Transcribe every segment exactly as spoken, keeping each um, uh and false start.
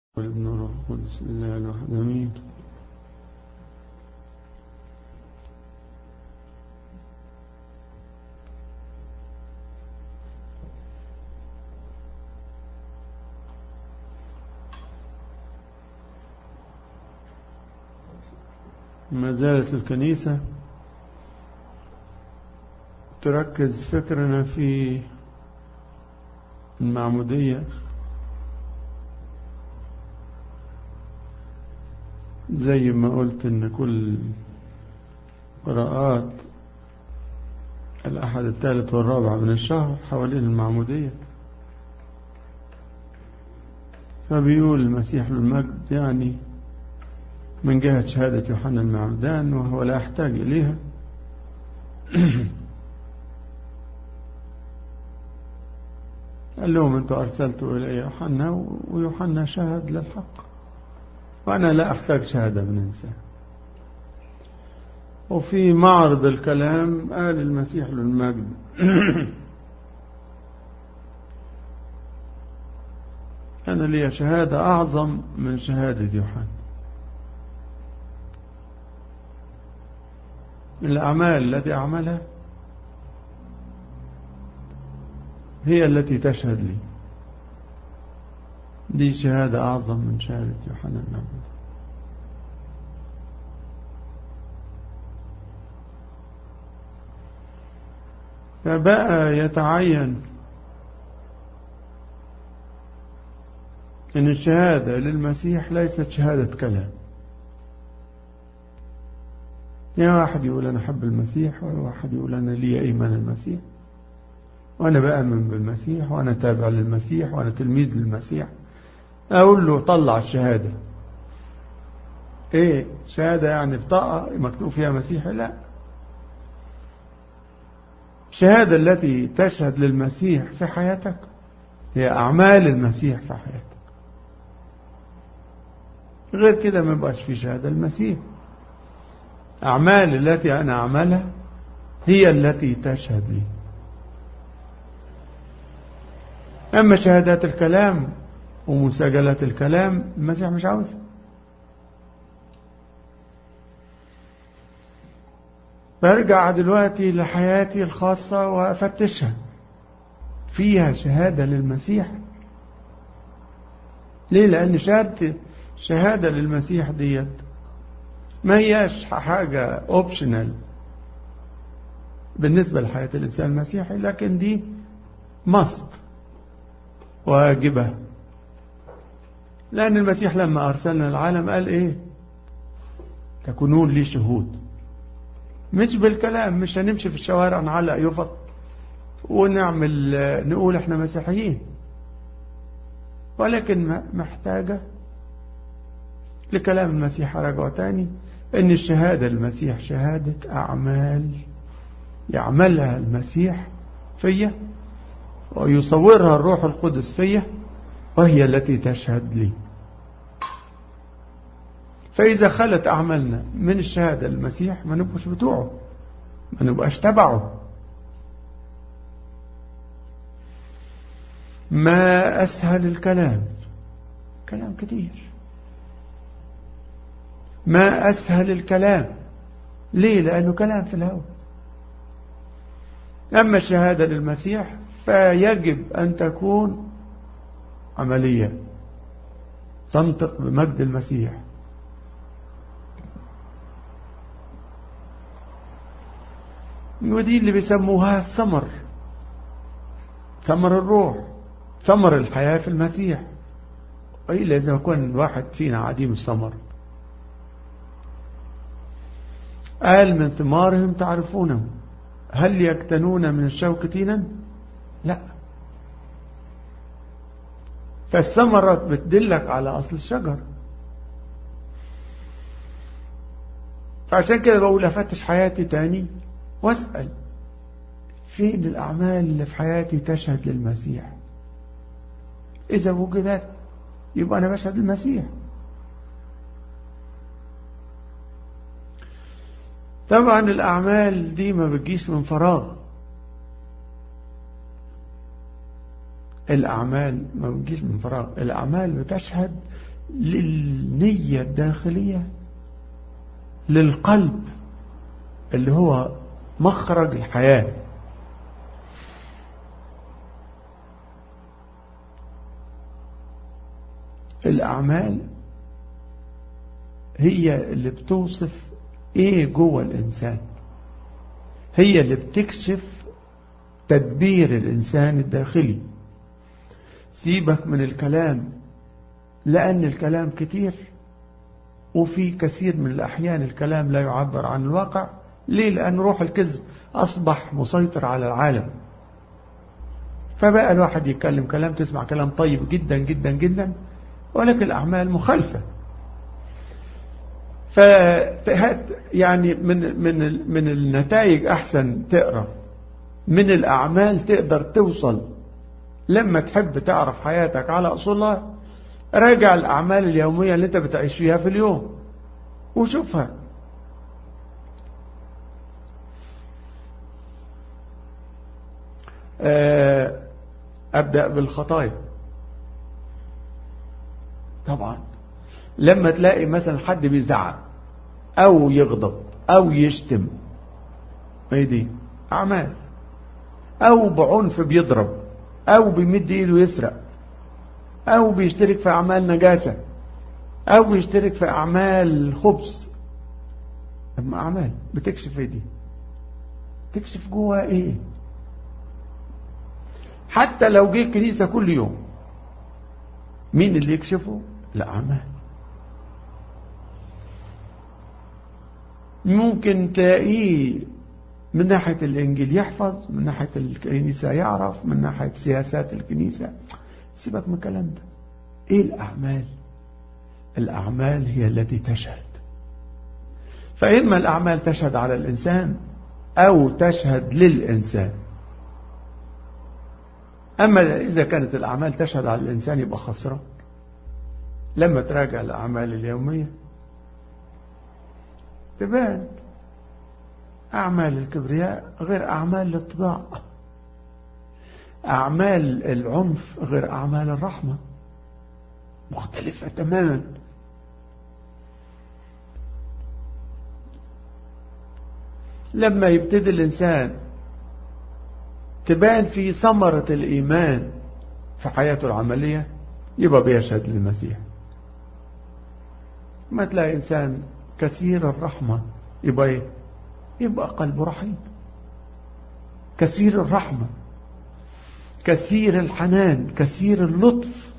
والابن والروح القدس الله الواحد امين. ما زالت الكنيسة تركز فكرنا في المعمودية زي ما قلت ان كل قراءات الأحد الثالث والرابع من الشهر حوالين المعمودية. فبيقول المسيح للمجد يعني من جهة شهادة يوحنا المعمدان وهو لا يحتاج إليها قال لهم أنتوا أرسلتوا إلي يوحنا ويوحنا شهد للحق وأنا لا أحتاج شهادة من إنسان. وفي معرض الكلام قال المسيح للمجد أنا لي شهادة أعظم من شهادة يوحنا. من الأعمال التي أعملها هي التي تشهد لي. دي شهادة أعظم من شهادة يوحنا المعمدان. فبقى يتعين أن الشهادة للمسيح ليست شهادة كلام. يا واحد يقول أنا أحب المسيح وواحد يقول أنا لي إيمان المسيح وأنا بأمن بالمسيح وأنا تابع للمسيح وأنا تلميذ للمسيح. أقول له طلع الشهادة. إيه شهادة يعني بطاقة مكتوب فيها مسيحي؟ لا، الشهادة التي تشهد للمسيح في حياتك هي أعمال المسيح في حياتك. غير كده ما يبقاش في شهادة المسيح. أعمال التي أنا أعملها هي التي تشهد لي. أما شهادات الكلام ومساجلات الكلام المسيح مش عاوزها. برجع دلوقتي لحياتي الخاصة وأفتشها فيها شهادة للمسيح. ليه؟ لأن شهادة شهادة للمسيح ديت ما هياش حاجة اوبشنال بالنسبة لحياة الإنسان المسيحي، لكن دي ماست واجبة. لأن المسيح لما أرسلنا العالم قال إيه؟ تكونون لي شهود. مش بالكلام، مش هنمشي في الشوارع نعلق يفط ونعمل نقول احنا مسيحيين، ولكن محتاجة لكلام المسيح. رجعوا تاني ان الشهادة المسيح شهادة أعمال يعملها المسيح فيا ويصورها الروح القدس فيا وهي التي تشهد لي. فإذا خلت أعمالنا من الشهادة للمسيح ما نبقاش بتوعه، ما نبقاش تبعه. ما أسهل الكلام، كلام كتير. ما أسهل الكلام. ليه؟ لأنه كلام في الهوى. أما الشهادة للمسيح فيجب أن تكون عملية تنطق بمجد المسيح. ودي اللي بيسموها ثمر، ثمر الروح، ثمر الحياة في المسيح. وإلا إذا كان واحد فينا عديم الثمر. قال من ثمارهم تعرفونه. هل يكتنون من الشوك تينا؟ لا. فالثمرة بتدلك على أصل الشجر. فعشان كده بقول أفتش حياتي تاني واسأل فين الأعمال اللي في حياتي تشهد للمسيح. إذا وجدت يبقى أنا بشهد للمسيح. طبعا الأعمال دي ما بتجيش من فراغ. الأعمال ما بتجيش من فراغ. الأعمال بتشهد للنية الداخلية، للقلب اللي هو مخرج الحياة. الأعمال هي اللي بتوصف ايه جوه الإنسان، هي اللي بتكشف تدبير الإنسان الداخلي. سيبك من الكلام، لأن الكلام كتير، وفي كثير من الأحيان الكلام لا يعبر عن الواقع. ليه؟ لأن روح الكذب أصبح مسيطر على العالم، فبقى الواحد يتكلم كلام، تسمع كلام طيب جدا جدا جدا، ولكن الأعمال مخالفة. ف يعني من من من النتائج أحسن تقرأ من الأعمال، تقدر توصل لما تحب تعرف حياتك على أصولها. راجع الأعمال اليومية اللي أنت بتعيش فيها في اليوم وشوفها. أبدأ بالخطايا. طبعا لما تلاقي مثلا حد بيزعق أو يغضب أو يشتم، ايه دي؟ أعمال. أو بعنف بيضرب، أو بيمد إيده يسرق، أو بيشترك في أعمال نجاسة، أو بيشترك في أعمال خبث. أما أعمال بتكشف ايه دي؟ تكشف جوه ايه؟ حتى لو جه الكنيسة كل يوم، مين اللي يكشفه؟ الأعمال. ممكن تلاقيه من ناحية الإنجيل يحفظ، من ناحية الكنيسة يعرف، من ناحية سياسات الكنيسة. سيبك من الكلام ده. إيه الأعمال؟ الأعمال هي التي تشهد. فإما الأعمال تشهد على الإنسان أو تشهد للإنسان. أما إذا كانت الأعمال تشهد على الإنسان يبقى خسران. لما تراجع الأعمال اليومية تبان أعمال الكبرياء غير أعمال الاتضاع، أعمال العنف غير أعمال الرحمة، مختلفة تماما. لما يبتدي الإنسان تبان في ثمرة الإيمان في حياته العملية، يبقى بيشهد للمسيح. ما تلاقي إنسان كثير الرحمة، يبقى إيه؟ يبقى قلبه رحيم. كثير الرحمة، كثير الحنان، كثير اللطف.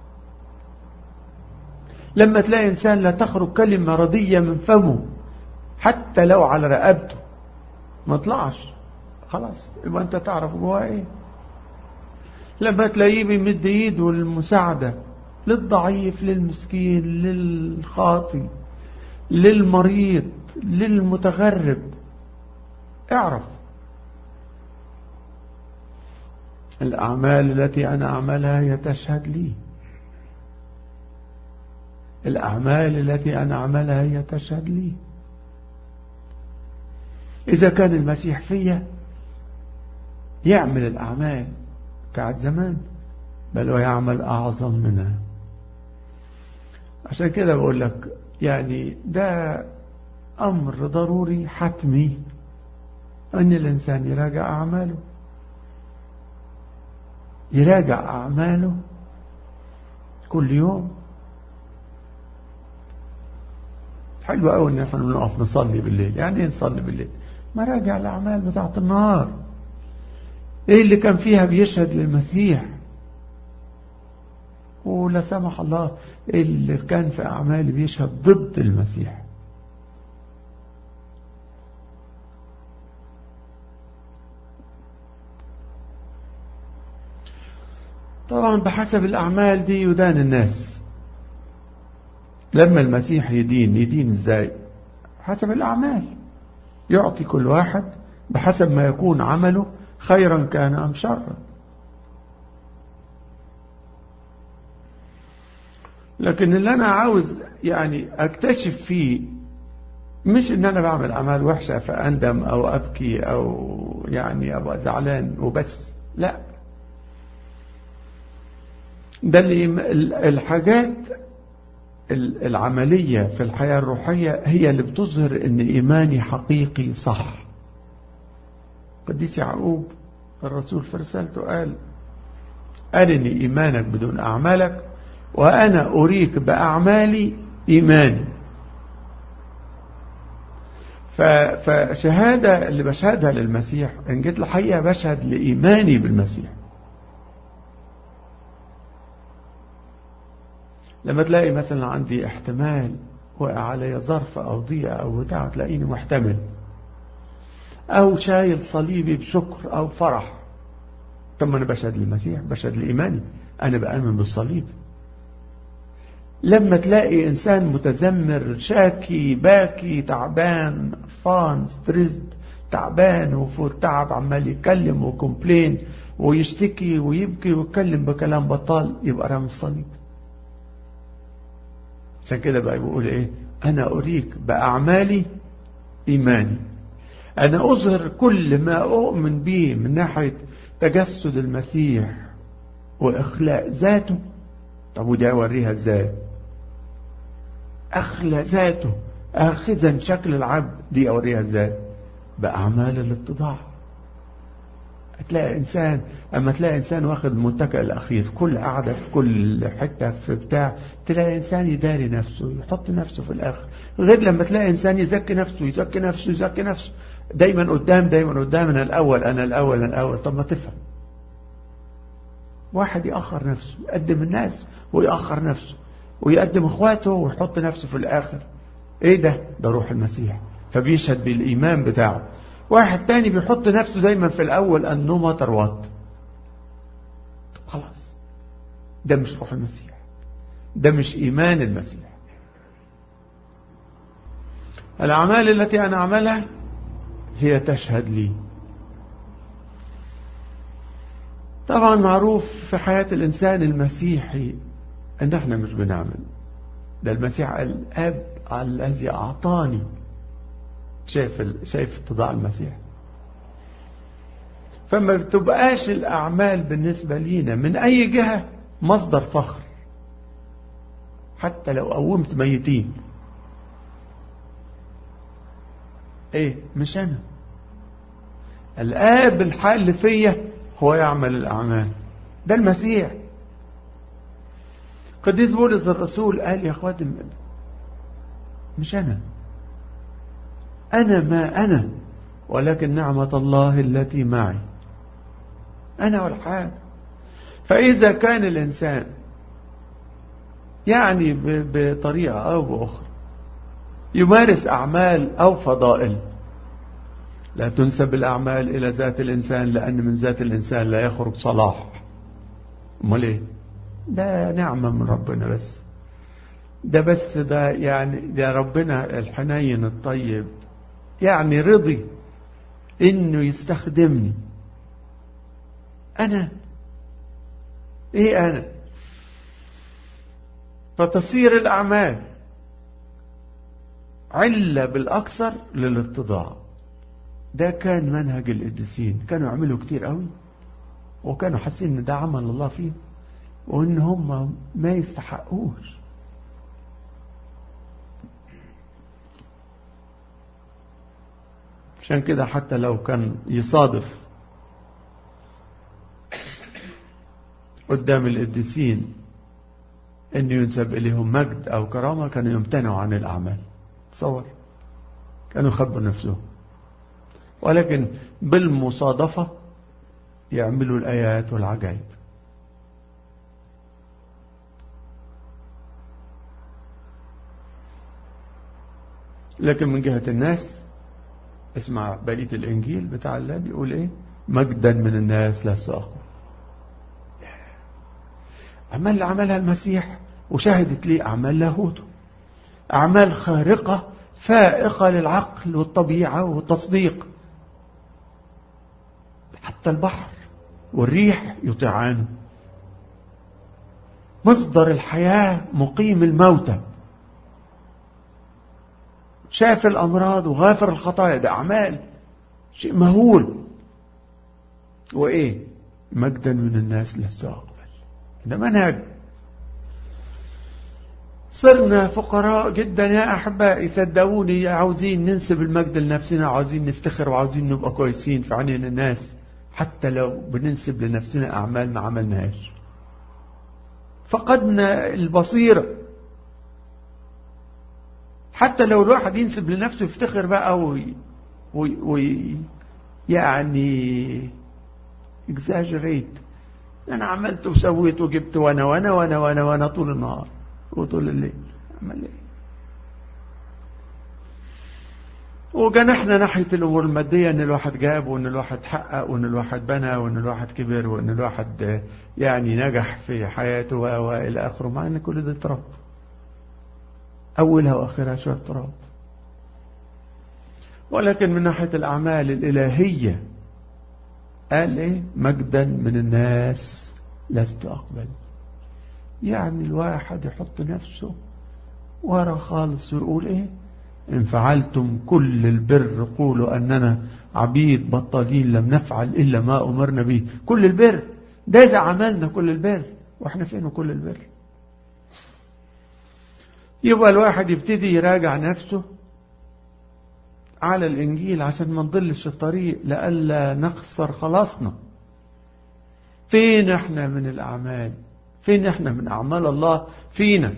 لما تلاقي إنسان لا تخرج كلمة ردية من فمه حتى لو على رقبته ما طلعش، خلاص يبقى أنت تعرف جواه إيه. لما تلاقيه بيمد ايده للمساعدة للضعيف، للمسكين، للخاطي، للمريض، للمتغرب، اعرف الأعمال التي أنا أعملها هي تشهد لي. الأعمال التي أنا أعملها هي تشهد لي. إذا كان المسيح فيا يعمل الأعمال بتاعت زمان، بل ويعمل أعظم منها. عشان كده بقول لك يعني ده أمر ضروري حتمي أن الإنسان يراجع أعماله، يراجع أعماله كل يوم. حلو قوي ان احنا نقف نصلي بالليل. يعني ايه نصلي بالليل؟ ما راجع الأعمال بتاعت النهار، ايه اللي كان فيها بيشهد للمسيح، ولا سمح الله ايه اللي كان في أعمال بيشهد ضد المسيح. طبعا بحسب الأعمال دي يدان الناس. لما المسيح يدين يدين ازاي؟ حسب الأعمال، يعطي كل واحد بحسب ما يكون عمله، خيرا كان أم شرا. لكن اللي أنا عاوز يعني أكتشف فيه مش إن أنا بعمل أعمال وحشة فأندم أو أبكي أو يعني أبقى زعلان وبس، لا. ده اللي الحاجات العملية في الحياة الروحية هي اللي بتظهر ان ايماني حقيقي صح. قديس يعقوب الرسول في رسالته قال: أرني إيمانك بدون أعمالك وأنا أريك بأعمالي إيماني. فشهادة اللي بشهدها للمسيح إن جيت الحقيقة بشهد لإيماني بالمسيح. لما تلاقي مثلا عندي احتمال وقع علي ظرف أو ضيقة أو بتاع تلاقيني محتمل، أو شايل صليبي بشكر أو فرح. طب ما أنا بشهد للمسيح، بشهد لإيماني، أنا بآمن بالصليب. لما تلاقي إنسان متذمر شاكي باكي تعبان فان ستريسد تعبان وفور تعب عمال يتكلم وكومبلين ويشتكي ويبكي ويتكلم بكلام بطال، يبقى رامي الصليب. عشان كده بقى بيقول إيه؟ أنا أريك بأعمالي إيماني. أنا أظهر كل ما أؤمن به من ناحية تجسد المسيح وإخلاء ذاته. طب ودي أوريها إزاي؟ أخلى ذاته آخذا شكل العبد، دي أوريها إزاي؟ بأعمال الاتضاع. هتلاقي إنسان، أما تلاقي إنسان واخد المتكئ الأخير، كل قاعدة في كل حتة في بتاع، تلاقي إنسان يداري نفسه يحط نفسه في الآخر، غير لما تلاقي إنسان يزكي نفسه يزكي نفسه يزكي نفسه دايما قدام دايما قدام، أنا الأول أنا الأول أنا الأول. طب ما تفهم، واحد يأخر نفسه يقدم الناس ويأخر نفسه ويقدم اخواته ويحط نفسه في الآخر. ايه ده؟ ده روح المسيح، فبيشهد بالإيمان بتاعه. واحد تاني بيحط نفسه دايما في الأول أنه ما تروات. خلاص، ده مش روح المسيح، ده مش إيمان المسيح. الأعمال التي أنا أعملها هي تشهد لي. طبعا معروف في حياة الإنسان المسيحي أن احنا مش بنعمل، ده المسيح الأب الذي أعطاني. شايف شايف اتضاع المسيح. فما بتبقاش الأعمال بالنسبة لينا من أي جهة مصدر فخر، حتى لو قومت ميتين. ايه؟ مش أنا، الآب الحال فيا هو يعمل الأعمال، ده المسيح. قديس بولس الرسول قال: يا اخواتي مش أنا، أنا ما أنا ولكن نعمة الله التي معي، أنا والحال. فإذا كان الإنسان يعني بطريقة أو بأخرى يمارس أعمال أو فضائل، لا تنسب الأعمال إلى ذات الإنسان، لأن من ذات الإنسان لا يخرج صلاح. أمال إيه؟ ده نعمة من ربنا بس، ده بس ده يعني ده ربنا الحنين الطيب يعني رضي إنه يستخدمني. أنا إيه أنا؟ فتصير الأعمال علة بالأكثر للاتضاع. ده كان منهج القديسين، كانوا يعملوا كتير قوي وكانوا حاسين ان ده عمل الله فيه وان هم ما يستحقوش. عشان كده حتى لو كان يصادف قدام القديسين ان ينسب اليهم مجد او كرامة، كانوا يمتنعوا عن الاعمال. تصور، كانوا يخبوا نفسهم، ولكن بالمصادفة يعملوا الآيات والعجائب. لكن من جهة الناس اسمع بقية الإنجيل بتاع الله بيقول إيه؟ مجدا من الناس لست أقوى. أعمال اللي عملها المسيح وشهدت ليه أعمال لاهوته، أعمال خارقة فائقة للعقل والطبيعة والتصديق. حتى البحر والريح يطيعانه. مصدر الحياة مقيم الموتى، شاف الأمراض وغافر الخطايا. ده أعمال شيء مهول. وإيه؟ مجدا من الناس لست أقبل. ده منهج صرنا فقراء جدا يا أحبائي. صدقوني عاوزين ننسب المجد لنفسنا، عاوزين نفتخر وعاوزين نبقى كويسين في عينين الناس، حتى لو بننسب لنفسنا أعمال ما عملناهاش. فقدنا البصيرة. حتى لو الواحد ينسب لنفسه يفتخر بقى وي وي وي يعني exaggerate، أنا عملت وسويت وجبت وأنا وأنا وأنا وأنا وأنا طول النهار وطول الليل. عمل إيه؟ وجنحنا ناحية الأمور المادية، إن الواحد جاب وإن الواحد حقق وإن الواحد بنى وإن الواحد كبر وإن الواحد يعني نجح في حياته وإلى آخره، مع إن كل ده تراب، أولها وآخرها شوية تراب. ولكن من ناحية الأعمال الإلهية قال إيه؟ مجدا من الناس لست أقبل. يعني الواحد يحط نفسه ورا خالص ويقول إيه؟ إن فعلتم كل البر قولوا أننا عبيد بطالين لم نفعل إلا ما أمرنا به. كل البر ده إذا عملنا كل البر، وإحنا فين كل البر؟ يبقى الواحد يبتدي يراجع نفسه على الإنجيل عشان ما نضلش الطريق لألا نخسر خلاصنا. فين إحنا من الأعمال؟ فين إحنا من أعمال الله فينا؟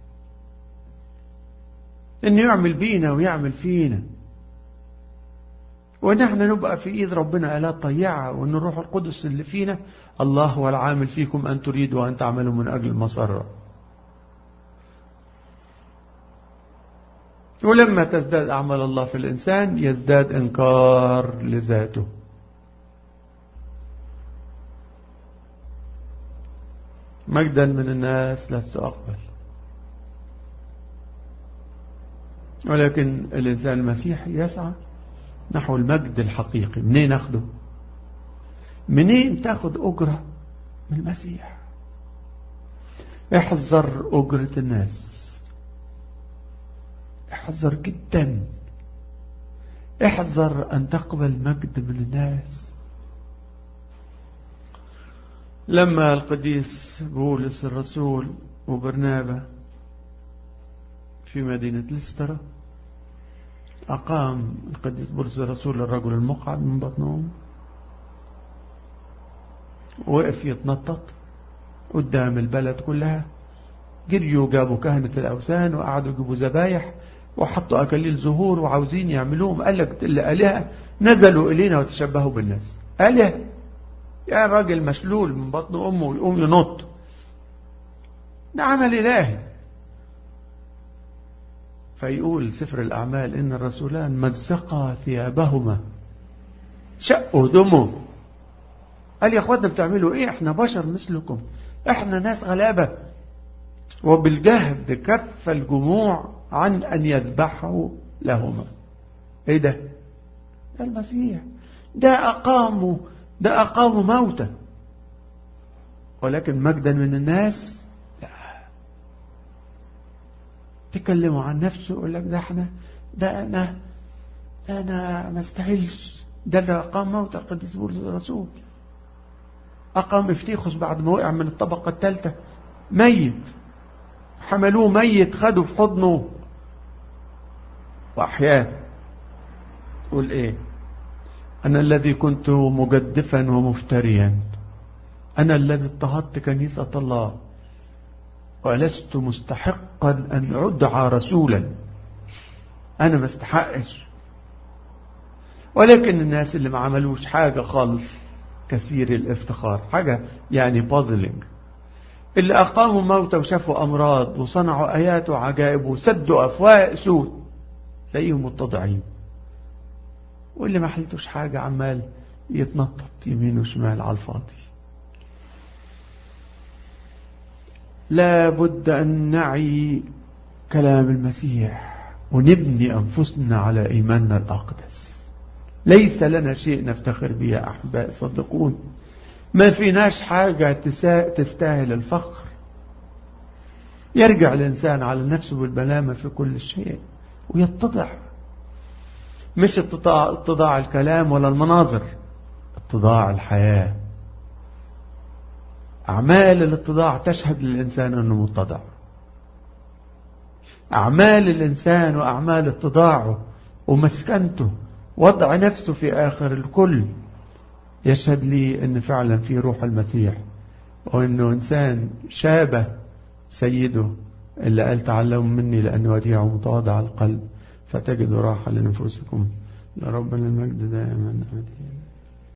إنه يعمل بينا ويعمل فينا، وإن إحنا نبقى في إيد ربنا آلات طيعة، وإن الروح القدس اللي فينا الله هو العامل فيكم أن تريدوا وأن تعملوا من أجل المسرة. ولما تزداد أعمال الله في الإنسان يزداد إنكار لذاته. مجدا من الناس لست أقبل. ولكن الإنسان المسيحي يسعى نحو المجد الحقيقي. منين أخده؟ منين تاخد أجرة؟ من المسيح. احذر أجرة الناس، احذر جدا، احذر أن تقبل مجد من الناس. لما القديس بولس الرسول وبرنابا في مدينة لسترا أقام القديس بولس الرسول الرجل المقعد من بطنهم، وقف يتنطط قدام البلد كلها. جريوا جابوا كهنة الأوثان وقعدوا يجيبوا ذبايح وحطوا أكاليل زهور وعاوزين يعملوهم. قال لك الآلهة نزلوا إلينا وتشبهوا بالناس. آلهة يا راجل مشلول من بطن أمه ويقوم ينط، ده عمل إلهي. فيقول سفر الأعمال إن الرسولان مزقا ثيابهما شقوا دمه. قال يا أخواتنا بتعملوا إيه؟ إحنا بشر مثلكم، إحنا ناس غلابة. وبالجهد كف الجموع عن أن يذبحوا لهما. إيه ده؟ ده المسيح، ده أقاموا ده أقاموا موتى. ولكن مجدا من الناس لا. تكلموا عن نفسه يقول لك ده احنا ده أنا ده أنا ما استاهلش. ده اللي أقام موتى القديس بولس الرسول. أقام افتيخوس بعد ما وقع من الطبقة الثالثة ميت، حملوه ميت خدوا في حضنه وأحياه. قول إيه؟ أنا الذي كنت مجدفا ومفتريا، أنا الذي اضطهدت كنيسة الله ولست مستحقا أن أدعى رسولا. أنا ما استحقش. ولكن الناس اللي ما عملوش حاجة خالص كثير الافتخار، حاجة يعني بازلينج، اللي أقاموا موتى وشافوا أمراض وصنعوا آيات وعجائب وسدوا أفواه سود، تلاقيهم متضعين. واللي ما حلتوش حاجة عمال يتنطط يمين وشمال على الفاضي. لا بد أن نعي كلام المسيح ونبني أنفسنا على إيماننا الأقدس. ليس لنا شيء نفتخر به يا أحباء، صدقون ما فيناش حاجة تستاهل الفخر. يرجع الإنسان على نفسه بالبلامة في كل شيء ويتضع، مش اتضاع الكلام ولا المناظر، اتضاع الحياة. أعمال الاتضاع تشهد للإنسان أنه متضع. أعمال الإنسان وأعمال اتضاعه ومسكنته، وضع نفسه في آخر الكل، يشهد لي أن فعلا في روح المسيح، وأنه إنسان شابه سيده اللي قال تعلموا مني لأني وديع ومتواضع القلب فتجدوا راحة لنفوسكم. لربنا المجد دائما أبديا.